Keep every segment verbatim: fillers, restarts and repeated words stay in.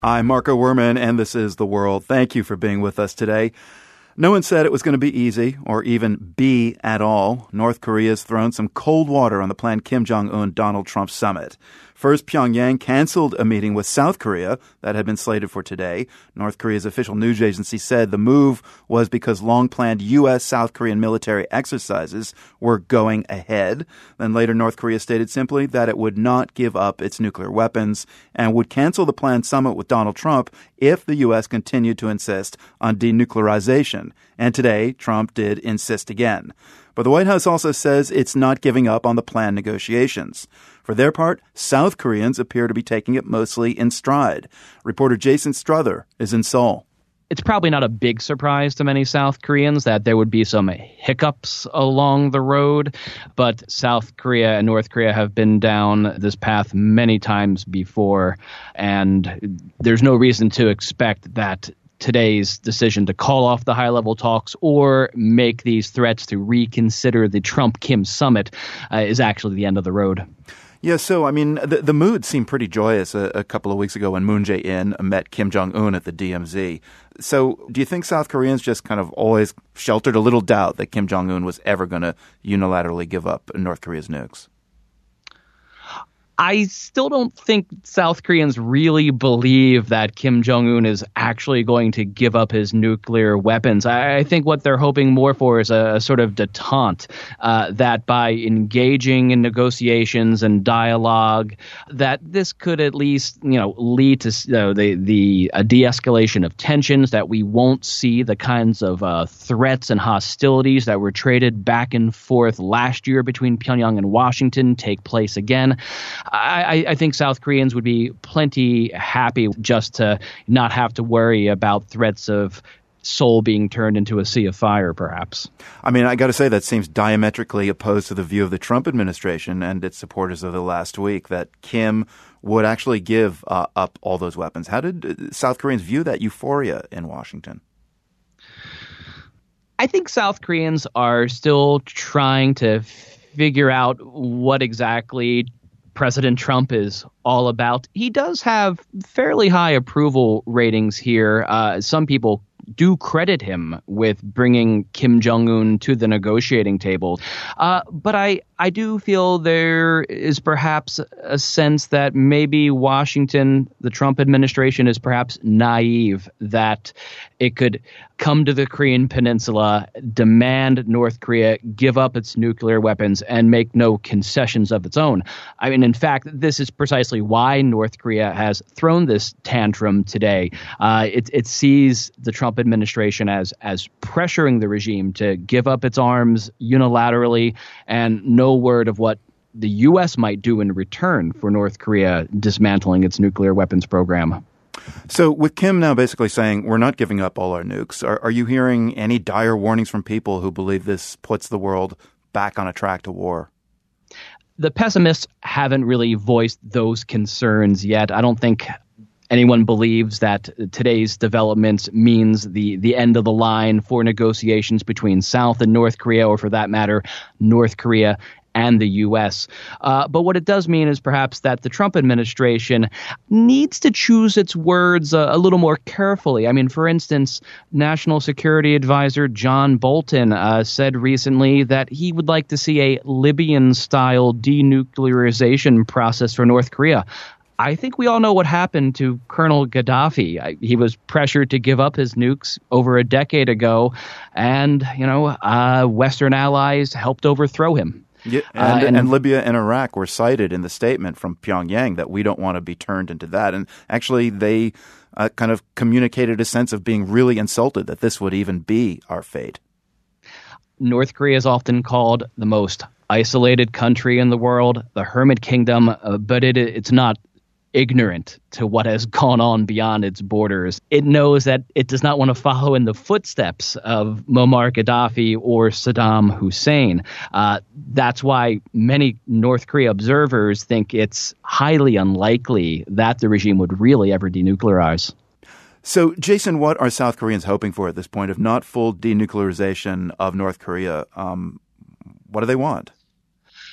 I'm Marco Werman, and this is The World. Thank you for being with us today. No one said it was going to be easy, or even be at all. North Korea's thrown some cold water on the planned Kim Jong-un-Donald Trump summit. First, Pyongyang canceled a meeting with South Korea that had been slated for today. North Korea's official news agency said the move was because long-planned U S South Korean military exercises were going ahead. Then later, North Korea stated simply that it would not give up its nuclear weapons and would cancel the planned summit with Donald Trump if the U S continued to insist on denuclearization. And today, Trump did insist again. But the White House also says it's not giving up on the planned negotiations. For their part, South Koreans appear to be taking it mostly in stride. Reporter Jason Struther is in Seoul. It's probably not a big surprise to many South Koreans that there would be some hiccups along the road, but South Korea and North Korea have been down this path many times before, and there's no reason to expect that today's decision to call off the high-level talks or make these threats to reconsider the Trump-Kim summit uh, is actually the end of the road. Yeah, so, I mean, the, the mood seemed pretty joyous a, a couple of weeks ago when Moon Jae-in met Kim Jong-un at the D M Z. So do you think South Koreans just kind of always sheltered a little doubt that Kim Jong-un was ever going to unilaterally give up North Korea's nukes? I still don't think South Koreans really believe that Kim Jong-un is actually going to give up his nuclear weapons. I, I think what they're hoping more for is a, a sort of detente, uh, that by engaging in negotiations and dialogue, that this could at least, you know, lead to you know, the the uh, de-escalation of tensions, that we won't see the kinds of uh, threats and hostilities that were traded back and forth last year between Pyongyang and Washington take place again. I, I think South Koreans would be plenty happy just to not have to worry about threats of Seoul being turned into a sea of fire, perhaps. I mean, I got to say that seems diametrically opposed to the view of the Trump administration and its supporters of the last week, that Kim would actually give uh, up all those weapons. How did South Koreans view that euphoria in Washington? I think South Koreans are still trying to figure out what exactly President Trump is all about. He does have fairly high approval ratings here. Uh, some people do credit him with bringing Kim Jong-un to the negotiating table. Uh, but I, I do feel there is perhaps a sense that maybe Washington, the Trump administration, is perhaps naive, that it could come to the Korean Peninsula, demand North Korea give up its nuclear weapons, and make no concessions of its own. I mean, in fact, this is precisely why North Korea has thrown this tantrum today. Uh, it, it sees the Trump administration as as pressuring the regime to give up its arms unilaterally, and no word of what the U S might do in return for North Korea dismantling its nuclear weapons program. So with Kim now basically saying we're not giving up all our nukes, are, are you hearing any dire warnings from people who believe this puts the world back on a track to war? The pessimists haven't really voiced those concerns yet. I don't think anyone believes that today's developments means the, the end of the line for negotiations between South and North Korea, or for that matter, North Korea and the U S. Uh, but what it does mean is perhaps that the Trump administration needs to choose its words a, a little more carefully. I mean, for instance, National Security Advisor John Bolton uh, said recently that he would like to see a Libyan-style denuclearization process for North Korea. I think we all know what happened to Colonel Gaddafi. He was pressured to give up his nukes over a decade ago, and, you know, uh, Western allies helped overthrow him. Yeah, and, uh, and, and Libya and Iraq were cited in the statement from Pyongyang that we don't want to be turned into that. And actually, they uh, kind of communicated a sense of being really insulted that this would even be our fate. North Korea is often called the most isolated country in the world, the Hermit Kingdom, uh, but it, it's not ignorant to what has gone on beyond its borders. It knows that it does not want to follow in the footsteps of Muammar Gaddafi or Saddam Hussein. Uh, that's why many North Korea observers think it's highly unlikely that the regime would really ever denuclearize. So, Jason, what are South Koreans hoping for at this point? If not full denuclearization of North Korea, um, what do they want?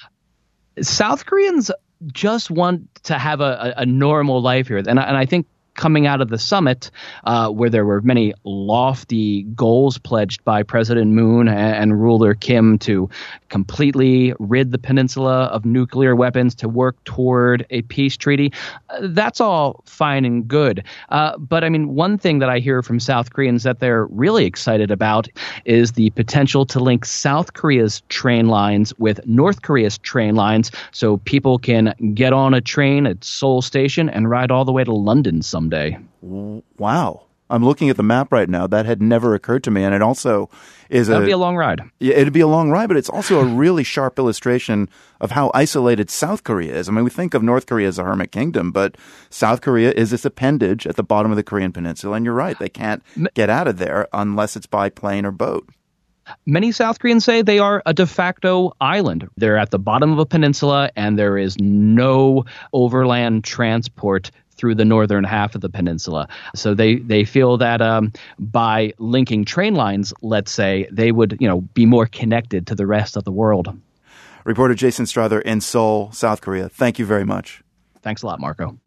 South Koreans just want to have a, a normal life here. And I, and I think coming out of the summit, uh, where there were many lofty goals pledged by President Moon and, and ruler Kim to completely rid the peninsula of nuclear weapons, to work toward a peace treaty. Uh, that's all fine and good. Uh, but I mean, one thing that I hear from South Koreans that they're really excited about is the potential to link South Korea's train lines with North Korea's train lines, so people can get on a train at Seoul Station and ride all the way to London someday. Wow. I'm looking at the map right now. That had never occurred to me. And it also is That'd a... be a long ride. Yeah, it'd be a long ride, but it's also a really sharp illustration of how isolated South Korea is. I mean, we think of North Korea as a hermit kingdom, but South Korea is this appendage at the bottom of the Korean peninsula. And you're right. They can't get out of there unless it's by plane or boat. Many South Koreans say they are a de facto island. They're at the bottom of a peninsula, and there is no overland transport through the northern half of the peninsula. So they, they feel that um, by linking train lines, let's say, they would, you know, be more connected to the rest of the world. Reporter Jason Strother in Seoul, South Korea. Thank you very much. Thanks a lot, Marco.